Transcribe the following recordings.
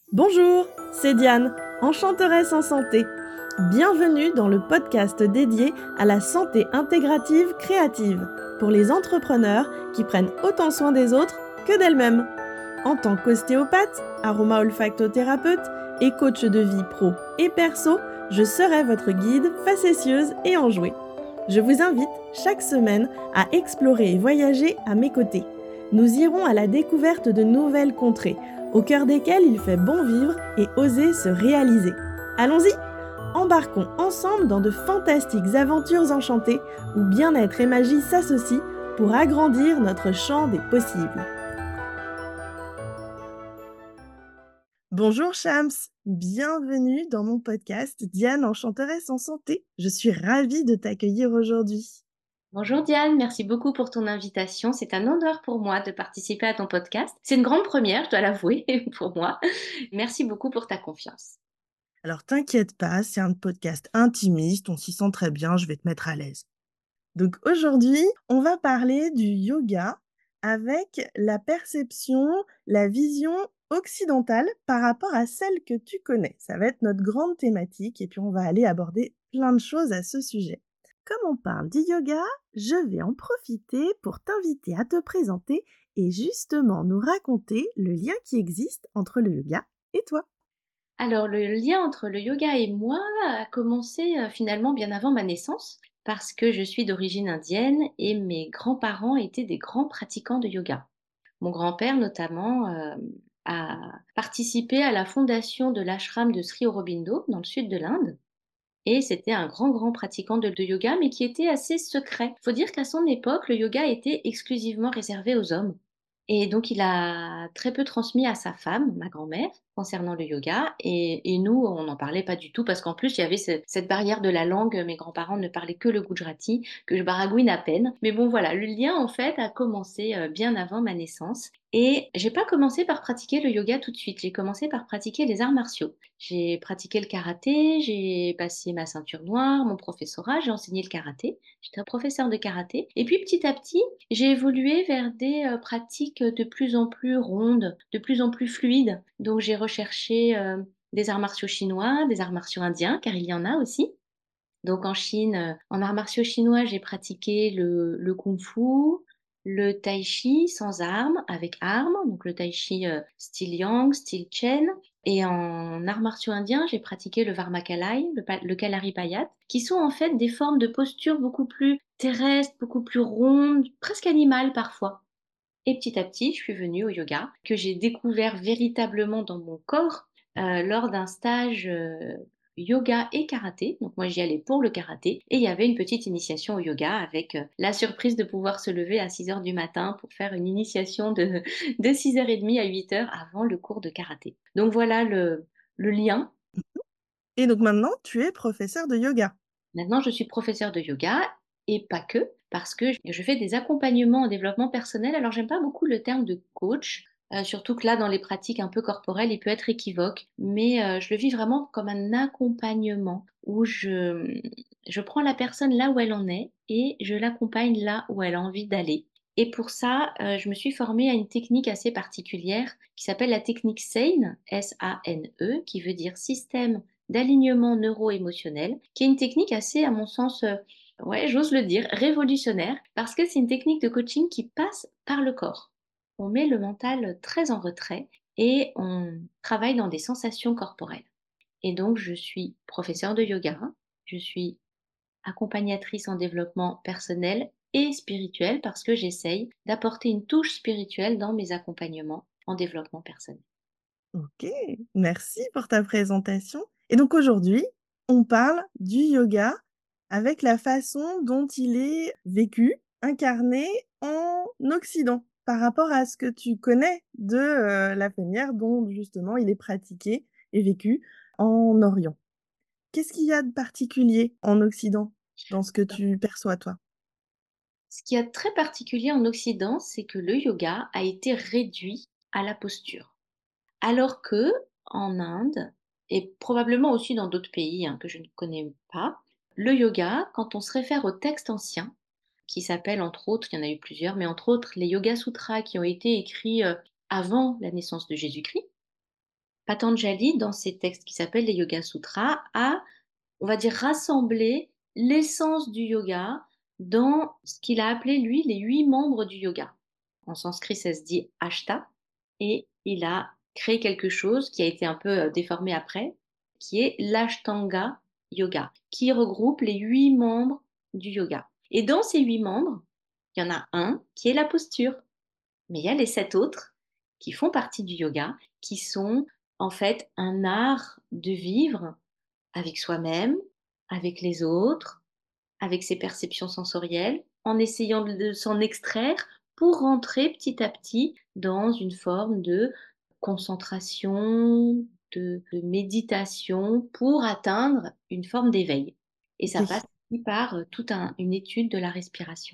Bonjour, c'est Diane, enchanteresse en santé. Bienvenue dans le podcast dédié à la santé intégrative créative pour les entrepreneurs qui prennent autant soin des autres que d'elles-mêmes. En tant qu'ostéopathe, aroma-olfactothérapeute et coach de vie pro et perso, je serai votre guide facétieuse et enjouée. Je vous invite chaque semaine à explorer et voyager à mes côtés. Nous irons à la découverte de nouvelles contrées, au cœur desquelles il fait bon vivre et oser se réaliser. Allons-y! Embarquons ensemble dans de fantastiques aventures enchantées où bien-être et magie s'associent pour agrandir notre champ des possibles. Bonjour Shams, bienvenue dans mon podcast Diane enchanteresse en santé. Je suis ravie de t'accueillir aujourd'hui. Bonjour Diane, merci beaucoup pour ton invitation. C'est un honneur pour moi de participer à ton podcast. C'est une grande première, je dois l'avouer, pour moi. Merci beaucoup pour ta confiance. Alors t'inquiète pas, c'est un podcast intimiste, on s'y sent très bien, je vais te mettre à l'aise. Donc aujourd'hui, on va parler du yoga avec la perception, la vision occidentale par rapport à celle que tu connais. Ça va être notre grande thématique et puis on va aller aborder plein de choses à ce sujet. Comme on parle du yoga, je vais en profiter pour t'inviter à te présenter et justement nous raconter le lien qui existe entre le yoga et toi. Alors, le lien entre le yoga et moi a commencé finalement bien avant ma naissance, parce que je suis d'origine indienne et mes grands-parents étaient des grands pratiquants de yoga. Mon grand-père notamment a participé à la fondation de l'ashram de Sri Aurobindo dans le sud de l'Inde. Et c'était un grand, grand pratiquant de yoga, mais qui était assez secret. Il faut dire qu'à son époque, le yoga était exclusivement réservé aux hommes. Et donc, il a très peu transmis à sa femme, ma grand-mère, concernant le yoga. Et nous, on n'en parlait pas du tout parce qu'en plus, il y avait cette barrière de la langue. Mes grands-parents ne parlaient que le gujarati, que je baragouine à peine. Mais bon, voilà, le lien, en fait, a commencé bien avant ma naissance. Et j'ai pas commencé par pratiquer le yoga tout de suite. J'ai commencé par pratiquer les arts martiaux. J'ai pratiqué le karaté, j'ai passé ma ceinture noire, mon professorat, j'ai enseigné le karaté. J'étais un professeur de karaté. Et puis petit à petit, j'ai évolué vers des pratiques de plus en plus rondes, de plus en plus fluides. Donc j'ai recherché des arts martiaux chinois, des arts martiaux indiens, car il y en a aussi. Donc en Chine, en arts martiaux chinois, j'ai pratiqué le kung-fu, le tai chi sans armes, avec armes, donc le tai chi style yang, style chen. Et en arts martiaux indiens, j'ai pratiqué le Varmakalai, le Kalaripayat, qui sont en fait des formes de posture beaucoup plus terrestres, beaucoup plus rondes, presque animales parfois. Et petit à petit, je suis venue au yoga, que j'ai découvert véritablement dans mon corps lors d'un stage yoga et karaté. Donc moi, j'y allais pour le karaté. Et il y avait une petite initiation au yoga avec la surprise de pouvoir se lever à 6 heures du matin pour faire une initiation de 6h30 à 8 heures avant le cours de karaté. Donc voilà le lien. Et donc maintenant, tu es professeur de yoga. Maintenant, je suis professeure de yoga et pas que, parce que je fais des accompagnements en développement personnel. Alors, j'aime pas beaucoup le terme de coach, surtout que là, dans les pratiques un peu corporelles, il peut être équivoque, mais je le vis vraiment comme un accompagnement où je prends la personne là où elle en est et je l'accompagne là où elle a envie d'aller. Et pour ça, je me suis formée à une technique assez particulière qui s'appelle la technique SANE, S-A-N-E, qui veut dire système d'alignement neuro-émotionnel, qui est une technique assez, à mon sens, ouais, j'ose le dire, révolutionnaire, parce que c'est une technique de coaching qui passe par le corps. On met le mental très en retrait et on travaille dans des sensations corporelles. Et donc, je suis professeure de yoga, je suis accompagnatrice en développement personnel et spirituel parce que j'essaye d'apporter une touche spirituelle dans mes accompagnements en développement personnel. Ok, merci pour ta présentation. Et donc aujourd'hui, on parle du yoga avec la façon dont il est vécu, incarné en Occident, par rapport à ce que tu connais de la manière dont justement il est pratiqué et vécu en Orient. Qu'est-ce qu'il y a de particulier en Occident dans ce que tu perçois, toi? Ce qui est très particulier en Occident, c'est que le yoga a été réduit à la posture. Alors que en Inde, et probablement aussi dans d'autres pays que je ne connais pas, le yoga, quand on se réfère aux textes anciens, qui s'appellent entre autres, il y en a eu plusieurs, mais entre autres les Yoga Sutras qui ont été écrits avant la naissance de Jésus-Christ, Patanjali, dans ses textes qui s'appellent les Yoga Sutras, a, on va dire, rassemblé l'essence du yoga dans ce qu'il a appelé, lui, les 8 membres du yoga. En sanskrit, ça se dit Ashta, et il a créé quelque chose qui a été un peu déformé après, qui est l'Ashtanga Yoga, qui regroupe les 8 membres du yoga. Et dans ces 8 membres, il y en a un qui est la posture, mais il y a les 7 autres qui font partie du yoga, qui sont en fait un art de vivre avec soi-même, avec les autres, avec ses perceptions sensorielles, en essayant de s'en extraire pour rentrer petit à petit dans une forme de concentration, de méditation, pour atteindre une forme d'éveil. Et ça passe Ok. par toute une étude de la respiration.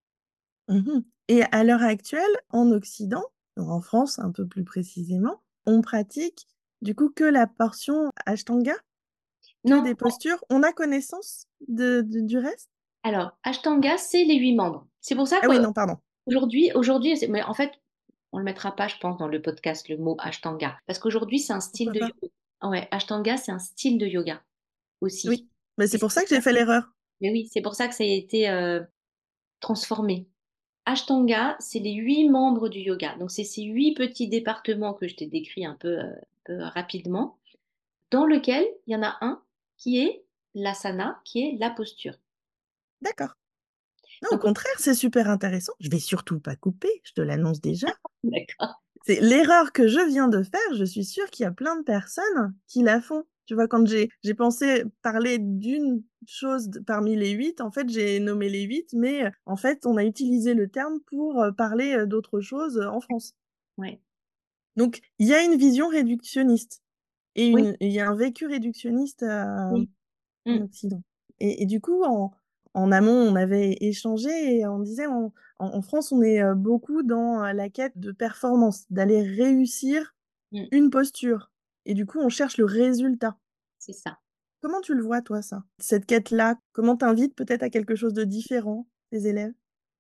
Mhm. Et à l'heure actuelle, en Occident, ou en France un peu plus précisément, on pratique du coup que la portion Ashtanga, que Non, des postures. On a connaissance du reste? alors, Ashtanga, c'est les 8 membres. C'est pour ça Ah oui, non, pardon. qu'aujourd'hui, mais en fait, on ne le mettra pas, je pense, dans le podcast, le mot Ashtanga. Parce qu'aujourd'hui, c'est un style Pourquoi de pas? yoga. Ouais, Ashtanga, c'est un style de yoga aussi. Oui, mais Et c'est c'est pour ça pour que j'ai ça- fait l'erreur. mais oui, c'est pour ça que ça a été transformé. Ashtanga, c'est les 8 membres du yoga. Donc, c'est ces 8 petits départements que je t'ai décrits un peu rapidement, dans lequel il y en a un qui est l'asana, qui est la posture. D'accord. Non, au Donc, contraire, c'est super intéressant. Je vais surtout pas couper, je te l'annonce déjà. d'accord. C'est l'erreur que je viens de faire. Je suis sûre qu'il y a plein de personnes qui la font. Tu vois, quand j'ai pensé parler d'une chose parmi les 8, en fait, j'ai nommé les 8, mais en fait, on a utilisé le terme pour parler d'autres choses en France. Ouais. Donc, il y a une vision réductionniste et Oui, il y a un vécu réductionniste oui. en Mm, Occident. Et du coup, en amont, on avait échangé et on disait, en France, on est beaucoup dans la quête de performance, d'aller réussir mm, une posture. Et du coup, on cherche le résultat. c'est ça. Comment tu le vois, toi, ça? Cette quête-là, comment t'invites peut-être à quelque chose de différent, des élèves?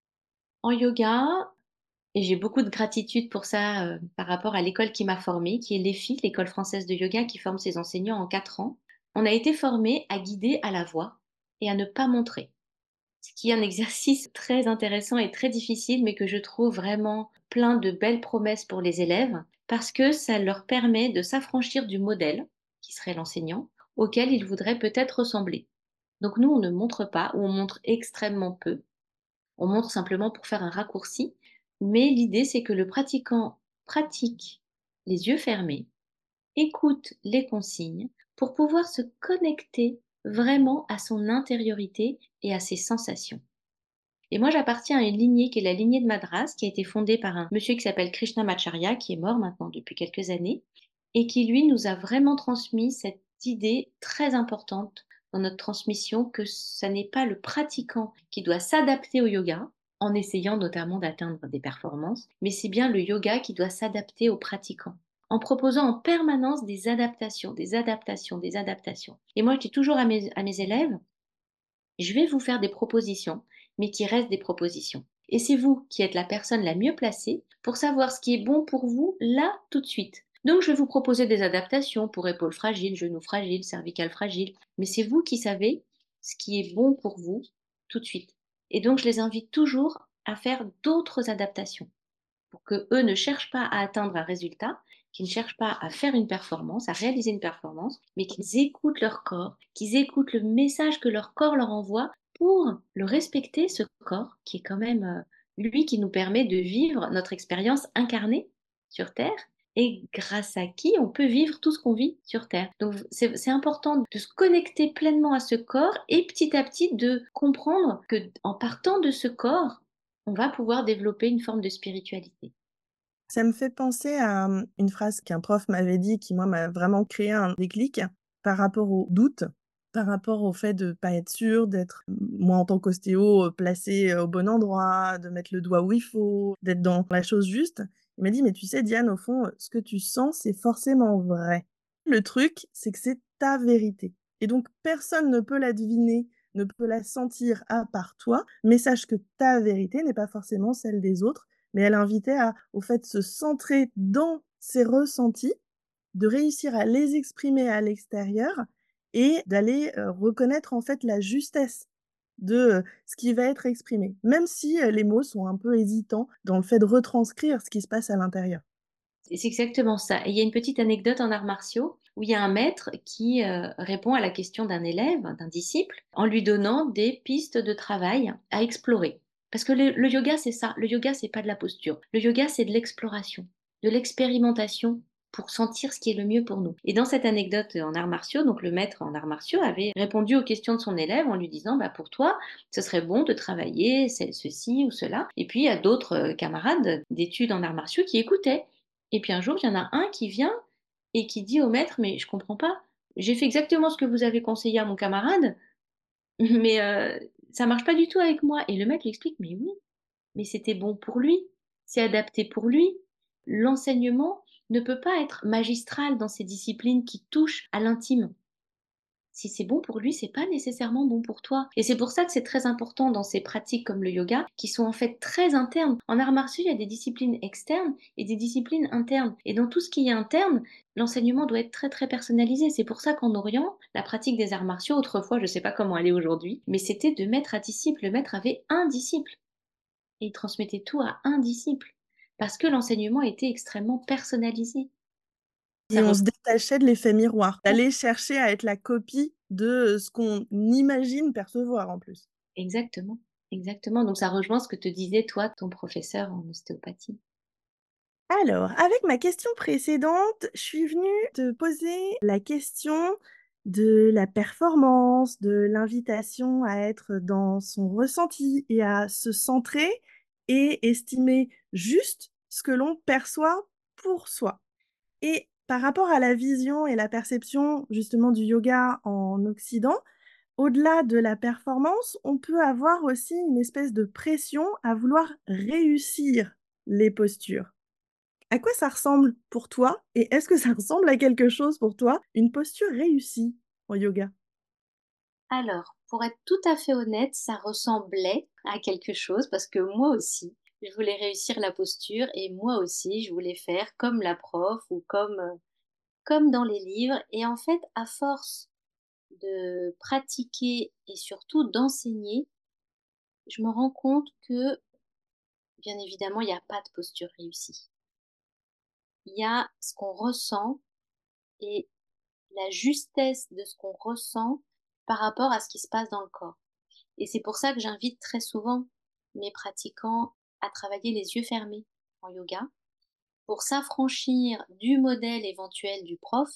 En yoga, et j'ai beaucoup de gratitude pour ça par rapport à l'école qui m'a formée, qui est l'EFI, l'École française de yoga, qui forme ses enseignants en 4 ans. On a été formés à guider à la voix et à ne pas montrer. Ce qui est un exercice très intéressant et très difficile, mais que je trouve vraiment plein de belles promesses pour les élèves, parce que ça leur permet de s'affranchir du modèle, qui serait l'enseignant, auquel ils voudraient peut-être ressembler. Donc nous, on ne montre pas, ou on montre extrêmement peu. On montre simplement pour faire un raccourci, mais l'idée c'est que le pratiquant pratique les yeux fermés, écoute les consignes pour pouvoir se connecter vraiment à son intériorité et à ses sensations. Et moi, j'appartiens à une lignée qui est la lignée de Madras, qui a été fondée par un monsieur qui s'appelle Krishnamacharya, qui est mort maintenant depuis quelques années, et qui, lui, nous a vraiment transmis cette idée très importante dans notre transmission que ça n'est pas le pratiquant qui doit s'adapter au yoga, en essayant notamment d'atteindre des performances, mais c'est bien le yoga qui doit s'adapter au pratiquant, en proposant en permanence des adaptations, des adaptations, des adaptations. Et moi, je dis toujours à mes élèves, je vais vous faire des propositions, mais qui restent des propositions. Et c'est vous qui êtes la personne la mieux placée pour savoir ce qui est bon pour vous là tout de suite. Donc je vais vous proposer des adaptations pour épaules fragiles, genoux fragiles, cervicales fragiles, mais c'est vous qui savez ce qui est bon pour vous tout de suite. Et donc je les invite toujours à faire d'autres adaptations pour que eux ne cherchent pas à atteindre un résultat, qu'ils ne cherchent pas à faire une performance, à réaliser une performance, mais qu'ils écoutent leur corps, qu'ils écoutent le message que leur corps leur envoie pour le respecter, ce corps qui est quand même lui qui nous permet de vivre notre expérience incarnée sur Terre et grâce à qui on peut vivre tout ce qu'on vit sur Terre. Donc c'est important de se connecter pleinement à ce corps et petit à petit de comprendre que en partant de ce corps, on va pouvoir développer une forme de spiritualité. Ça me fait penser à une phrase qu'un prof m'avait dit qui, moi, m'a vraiment créé un déclic par rapport au doute, par rapport au fait de pas être sûr, d'être, moi, en tant qu'ostéo, placée au bon endroit, de mettre le doigt où il faut, d'être dans la chose juste. Il m'a dit: «Mais tu sais, Diane, au fond, ce que tu sens, c'est forcément vrai. Le truc, c'est que c'est ta vérité et donc personne ne peut la deviner, ne peut la sentir à part toi, mais sache que ta vérité n'est pas forcément celle des autres». Mais elle invitait au fait de se centrer dans ses ressentis, de réussir à les exprimer à l'extérieur et d'aller, reconnaître en fait la justesse de, ce qui va être exprimé, même si, les mots sont un peu hésitants dans le fait de retranscrire ce qui se passe à l'intérieur. Et c'est exactement ça. Et il y a une petite anecdote en arts martiaux où il y a un maître qui répond à la question d'un élève, d'un disciple, en lui donnant des pistes de travail à explorer. Parce que le yoga, c'est ça. Le yoga, c'est pas de la posture. Le yoga, c'est de l'exploration, de l'expérimentation pour sentir ce qui est le mieux pour nous. Et dans cette anecdote en arts martiaux, donc le maître en arts martiaux avait répondu aux questions de son élève en lui disant, bah pour toi, ce serait bon de travailler ceci ou cela. Et puis il y a d'autres camarades d'études en arts martiaux qui écoutaient. Et puis un jour, il y en a un qui vient et qui dit au maître: «Mais je comprends pas, j'ai fait exactement ce que vous avez conseillé à mon camarade, mais ça marche pas du tout avec moi». Et le maître lui explique: «Mais oui, mais c'était bon pour lui, c'est adapté pour lui». L'enseignement ne peut pas être magistral dans ces disciplines qui touchent à l'intime. Si c'est bon pour lui, c'est pas nécessairement bon pour toi. Et c'est pour ça que c'est très important dans ces pratiques comme le yoga, qui sont en fait très internes. En arts martiaux, il y a des disciplines externes et des disciplines internes. Et dans tout ce qui est interne, l'enseignement doit être très très personnalisé. C'est pour ça qu'en Orient, la pratique des arts martiaux, autrefois, je ne sais pas comment elle est aujourd'hui, mais c'était de maître à disciple. Le maître avait un disciple et il transmettait tout à un disciple parce que l'enseignement était extrêmement personnalisé. Et Ça on re- se détachait de l'effet miroir, d'aller chercher à être la copie de, ce qu'on imagine percevoir en plus. Exactement, exactement. Donc ça rejoint ce que te disait toi ton professeur en ostéopathie. Alors, avec ma question précédente, je suis venue te poser la question de la performance, de l'invitation à être dans son ressenti et à se centrer et estimer juste ce que l'on perçoit pour soi. Et par rapport à la vision et la perception justement du yoga en Occident, au-delà de la performance, on peut avoir aussi une espèce de pression à vouloir réussir les postures. À quoi ça ressemble pour toi? Et est-ce que ça ressemble à quelque chose pour toi, une posture réussie en yoga? Alors, pour être tout à fait honnête, ça ressemblait à quelque chose parce que moi aussi, je voulais réussir la posture et moi aussi, je voulais faire comme la prof ou comme dans les livres. Et en fait, à force de pratiquer et surtout d'enseigner, je me rends compte que, bien évidemment, il n'y a pas de posture réussie. Il y a ce qu'on ressent et la justesse de ce qu'on ressent par rapport à ce qui se passe dans le corps. Et c'est pour ça que j'invite très souvent mes pratiquants à travailler les yeux fermés en yoga pour s'affranchir du modèle éventuel du prof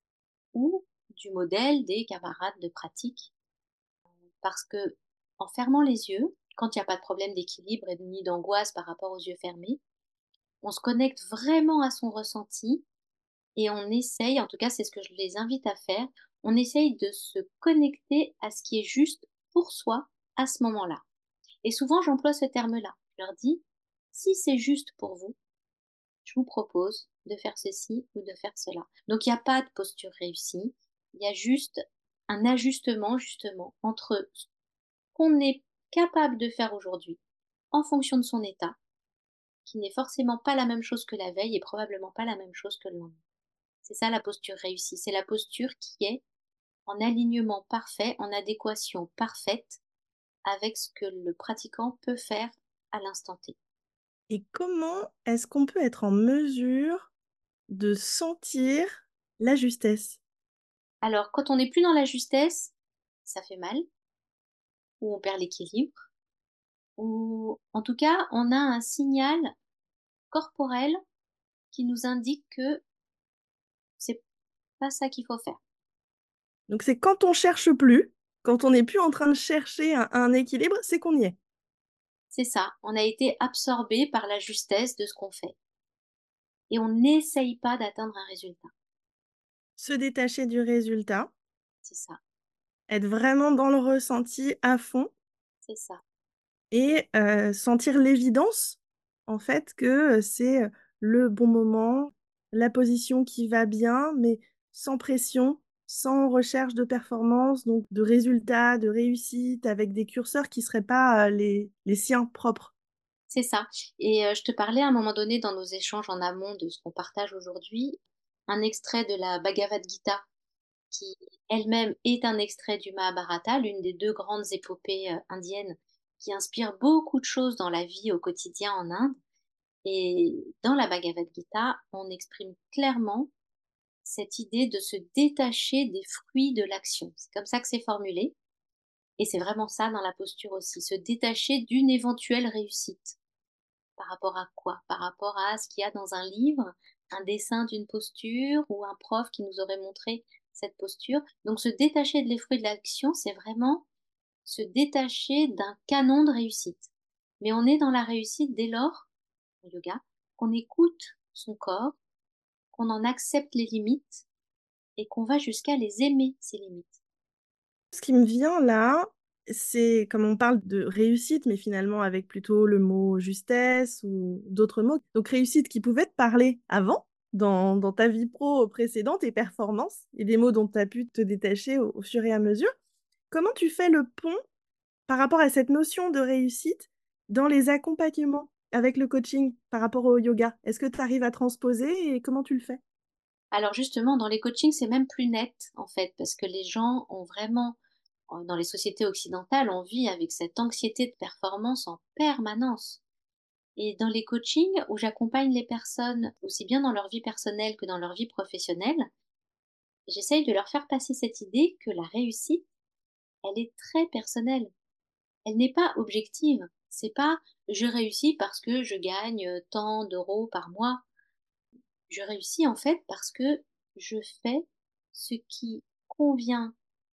ou du modèle des camarades de pratique. Parce que en fermant les yeux, quand il n'y a pas de problème d'équilibre et ni d'angoisse par rapport aux yeux fermés, on se connecte vraiment à son ressenti et on essaye, en tout cas c'est ce que je les invite à faire, on essaye de se connecter à ce qui est juste pour soi à ce moment-là. Et souvent j'emploie ce terme-là. Je leur dis, si c'est juste pour vous, je vous propose de faire ceci ou de faire cela. Donc il n'y a pas de posture réussie, il y a juste un ajustement justement entre ce qu'on est capable de faire aujourd'hui en fonction de son état, qui n'est forcément pas la même chose que la veille et probablement pas la même chose que le lendemain. C'est ça la posture réussie, c'est la posture qui est en alignement parfait, en adéquation parfaite avec ce que le pratiquant peut faire à l'instant T. Et comment est-ce qu'on peut être en mesure de sentir la justesse? Alors, quand on n'est plus dans la justesse, ça fait mal, ou on perd l'équilibre, ou en tout cas, on a un signal corporel qui nous indique que c'est pas ça qu'il faut faire. Donc c'est quand on cherche plus, quand on n'est plus en train de chercher un équilibre, c'est qu'on y est. C'est ça, on a été absorbé par la justesse de ce qu'on fait. Et on n'essaye pas d'atteindre un résultat. Se détacher du résultat, C'est ça, être vraiment dans le ressenti à fond c'est ça. et sentir l'évidence, en fait, que, c'est, le bon moment, la position qui va bien, mais sans pression, sans recherche de performance, donc de résultats, de réussite, avec des curseurs qui seraient pas, les siens propres. C'est ça. Et je te parlais à un moment donné dans nos échanges en amont de ce qu'on partage aujourd'hui. un extrait de la Bhagavad Gita qui elle-même est un extrait du Mahabharata, l'une des 2 grandes épopées, indiennes qui inspirent beaucoup de choses dans la vie au quotidien en Inde. Et dans la Bhagavad Gita, on exprime clairement cette idée de se détacher des fruits de l'action. C'est comme ça que c'est formulé et c'est vraiment ça dans la posture aussi, se détacher d'une éventuelle réussite. Par rapport à quoi? Par rapport à ce qu'il y a dans un livre, un dessin d'une posture ou un prof qui nous aurait montré cette posture. Donc se détacher de les fruits de l'action, c'est vraiment se détacher d'un canon de réussite. Mais on est dans la réussite dès lors, en yoga, qu'on écoute son corps, qu'on en accepte les limites et qu'on va jusqu'à les aimer, ces limites. Ce qui me vient là, c'est comme on parle de réussite, mais finalement avec plutôt le mot justesse ou d'autres mots. Donc réussite qui pouvait te parler avant, dans ta vie pro précédente et performance, et des mots dont tu as pu te détacher au fur et à mesure. Comment tu fais le pont par rapport à cette notion de réussite dans les accompagnements avec le coaching par rapport au yoga? Est-ce que tu arrives à transposer et comment tu le fais? Alors justement, dans les coachings, c'est même plus net, en fait, parce que les gens ont vraiment, dans les sociétés occidentales, on vit avec cette anxiété de performance en permanence. Et dans les coachings où j'accompagne les personnes, aussi bien dans leur vie personnelle que dans leur vie professionnelle, j'essaye de leur faire passer cette idée que la réussite, elle est très personnelle. Elle n'est pas objective. C'est pas je réussis parce que je gagne tant d'euros par mois. Je réussis en fait parce que je fais ce qui convient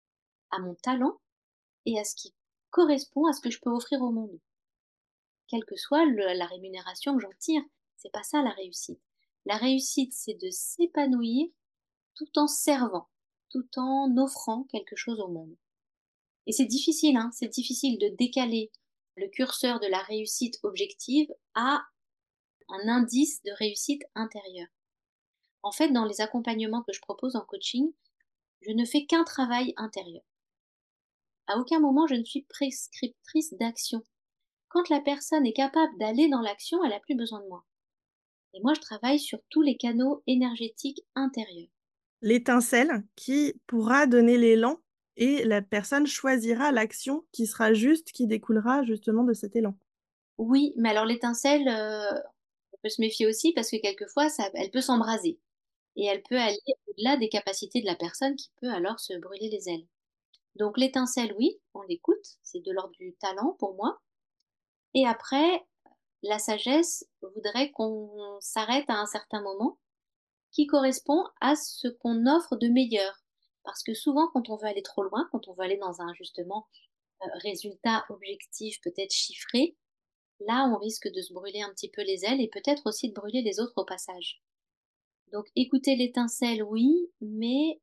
à mon talent et à ce qui correspond à ce que je peux offrir au monde. Quelle que soit la rémunération que j'en tire, c'est pas ça la réussite. La réussite, c'est de s'épanouir tout en servant, tout en offrant quelque chose au monde. Et c'est difficile, hein, c'est difficile de décaler le curseur de la réussite objective à un indice de réussite intérieure. En fait, dans les accompagnements que je propose en coaching, je ne fais qu'un travail intérieur. À aucun moment je ne suis prescriptrice d'action. Quand la personne est capable d'aller dans l'action, elle n'a plus besoin de moi. Et moi, je travaille sur tous les canaux énergétiques intérieurs. L'étincelle qui pourra donner l'élan et la personne choisira l'action qui sera juste, qui découlera justement de cet élan. Oui, mais alors l'étincelle, on peut se méfier aussi parce que quelquefois, elle peut s'embraser et elle peut aller au-delà des capacités de la personne qui peut alors se brûler les ailes. Donc l'étincelle, oui, on l'écoute, c'est de l'ordre du talent pour moi. Et après, la sagesse voudrait qu'on s'arrête à un certain moment qui correspond à ce qu'on offre de meilleur. Parce que souvent, quand on veut aller trop loin, quand on veut aller dans un justement résultat objectif, peut-être chiffré, là, on risque de se brûler un petit peu les ailes et peut-être aussi de brûler les autres au passage. Donc, écouter l'étincelle, oui, mais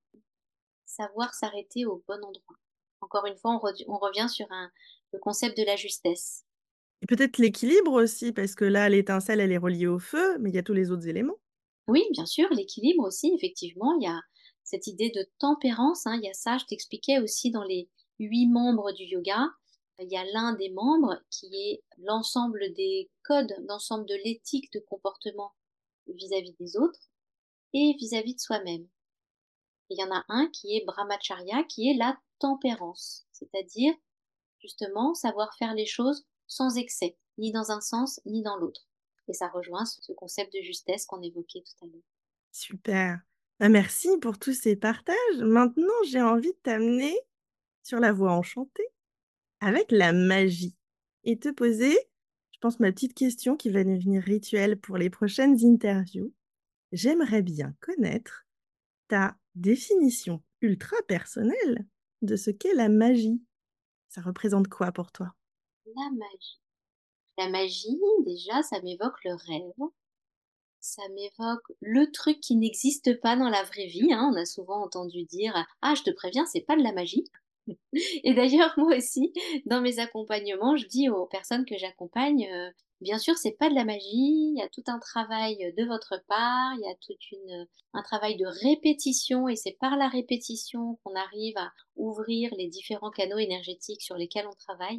savoir s'arrêter au bon endroit. Encore une fois, on revient sur le concept de la justesse. Et peut-être l'équilibre aussi, parce que là, l'étincelle, elle est reliée au feu, mais il y a tous les autres éléments. Oui, bien sûr, l'équilibre aussi, effectivement, il y a cette idée de tempérance, hein, il y a ça, je t'expliquais aussi dans les 8 membres du yoga, il y a l'un des membres qui est l'ensemble des codes, l'ensemble de l'éthique de comportement vis-à-vis des autres et vis-à-vis de soi-même. Et il y en a un qui est brahmacharya, qui est la tempérance, c'est-à-dire justement savoir faire les choses sans excès, ni dans un sens ni dans l'autre. Et ça rejoint ce concept de justesse qu'on évoquait tout à l'heure. Super. Bah, merci pour tous ces partages. Maintenant, j'ai envie de t'amener sur la voie enchantée avec la magie et te poser, je pense, ma petite question qui va devenir rituel pour les prochaines interviews. J'aimerais bien connaître ta définition ultra personnelle de ce qu'est la magie. Ça représente quoi pour toi? La magie. La magie, déjà, ça m'évoque le rêve, ça m'évoque le truc qui n'existe pas dans la vraie vie, hein. On a souvent entendu dire: «Ah, je te préviens, c'est pas de la magie». Et d'ailleurs, moi aussi, dans mes accompagnements, je dis aux personnes que j'accompagne, bien sûr, c'est pas de la magie, il y a tout un travail, de votre part, il y a un travail de répétition et c'est par la répétition qu'on arrive à ouvrir les différents canaux énergétiques sur lesquels on travaille.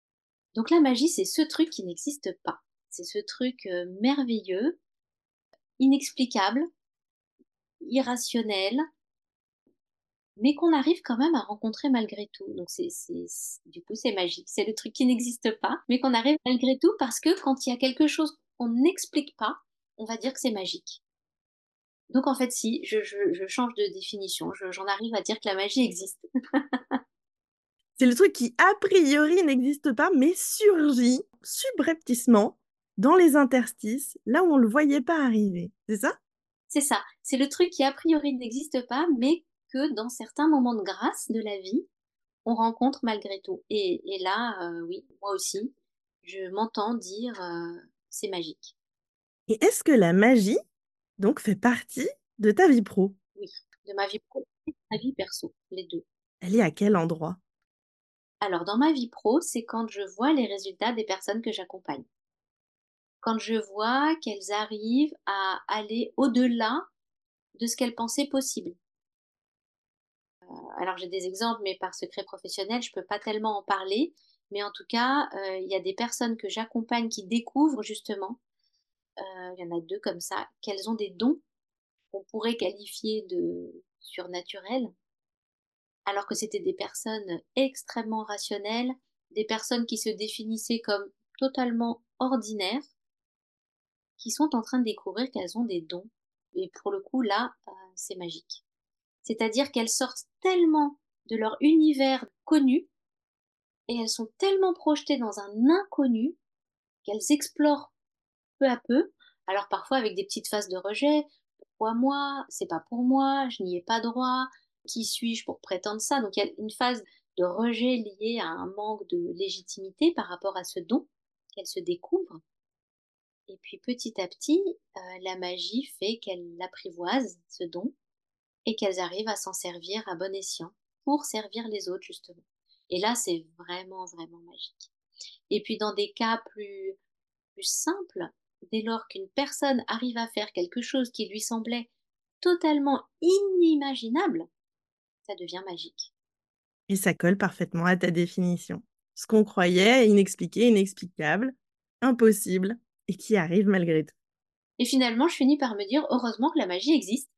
Donc la magie, c'est ce truc qui n'existe pas. C'est ce truc, merveilleux, inexplicable, irrationnel, mais qu'on arrive quand même à rencontrer malgré tout. Donc du coup, c'est magique. C'est le truc qui n'existe pas, mais qu'on arrive malgré tout parce que quand il y a quelque chose qu'on n'explique pas, on va dire que c'est magique. Donc en fait, si, je change de définition. J'en arrive à dire que la magie existe. C'est le truc qui, a priori, n'existe pas, mais surgit subrepticement dans les interstices, là où on ne le voyait pas arriver. C'est ça? C'est ça. C'est le truc qui a priori n'existe pas, mais que dans certains moments de grâce de la vie, on rencontre malgré tout. Et là, oui, moi aussi, je m'entends dire c'est magique. Et est-ce que la magie, donc, fait partie de ta vie pro? Oui, de ma vie pro et de ma vie perso, les deux. Elle est à quel endroit? Alors, dans ma vie pro, c'est quand je vois les résultats des personnes que j'accompagne. Quand je vois qu'elles arrivent à aller au-delà de ce qu'elles pensaient possible. Alors, j'ai des exemples, mais par secret professionnel, je peux pas tellement en parler. Mais en tout cas, il y a des personnes que j'accompagne qui découvrent justement, il y en a 2 comme ça, qu'elles ont des dons qu'on pourrait qualifier de surnaturels, alors que c'était des personnes extrêmement rationnelles, des personnes qui se définissaient comme totalement ordinaires, qui sont en train de découvrir qu'elles ont des dons. Et pour le coup, là, c'est magique. C'est-à-dire qu'elles sortent tellement de leur univers connu et elles sont tellement projetées dans un inconnu qu'elles explorent peu à peu. Alors parfois avec des petites phases de rejet. Pourquoi moi? C'est pas pour moi, je n'y ai pas droit. Qui suis-je pour prétendre ça? Donc il y a une phase de rejet liée à un manque de légitimité par rapport à ce don qu'elles se découvrent. Et puis petit à petit, la magie fait qu'elles l'apprivoisent, ce don, et qu'elles arrivent à s'en servir à bon escient pour servir les autres justement. Et là, c'est vraiment, vraiment magique. Et puis dans des cas plus simples, dès lors qu'une personne arrive à faire quelque chose qui lui semblait totalement inimaginable, ça devient magique. Et ça colle parfaitement à ta définition. Ce qu'on croyait inexpliqué, inexplicable, impossible, et qui arrive malgré tout. Et finalement, je finis par me dire heureusement que la magie existe.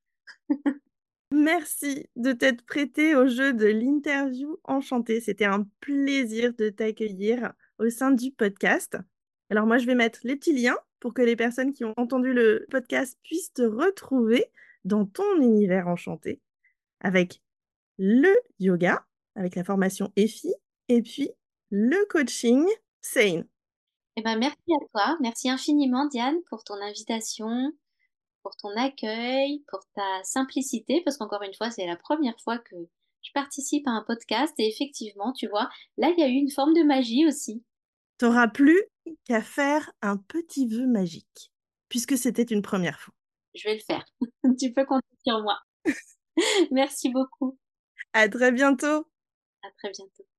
Merci de t'être prêté au jeu de l'interview enchantée. C'était un plaisir de t'accueillir au sein du podcast. Alors moi, je vais mettre les petits liens pour que les personnes qui ont entendu le podcast puissent te retrouver dans ton univers enchanté avec le yoga, avec la formation EFI, et puis le coaching Sane. Eh ben, merci à toi, merci infiniment Diane pour ton invitation, pour ton accueil, pour ta simplicité, parce qu'encore une fois, c'est la première fois que je participe à un podcast et effectivement, tu vois, là, il y a eu une forme de magie aussi. T'auras plus qu'à faire un petit vœu magique, puisque c'était une première fois. Je vais le faire. Tu peux compter sur moi. Merci beaucoup. À très bientôt. À très bientôt.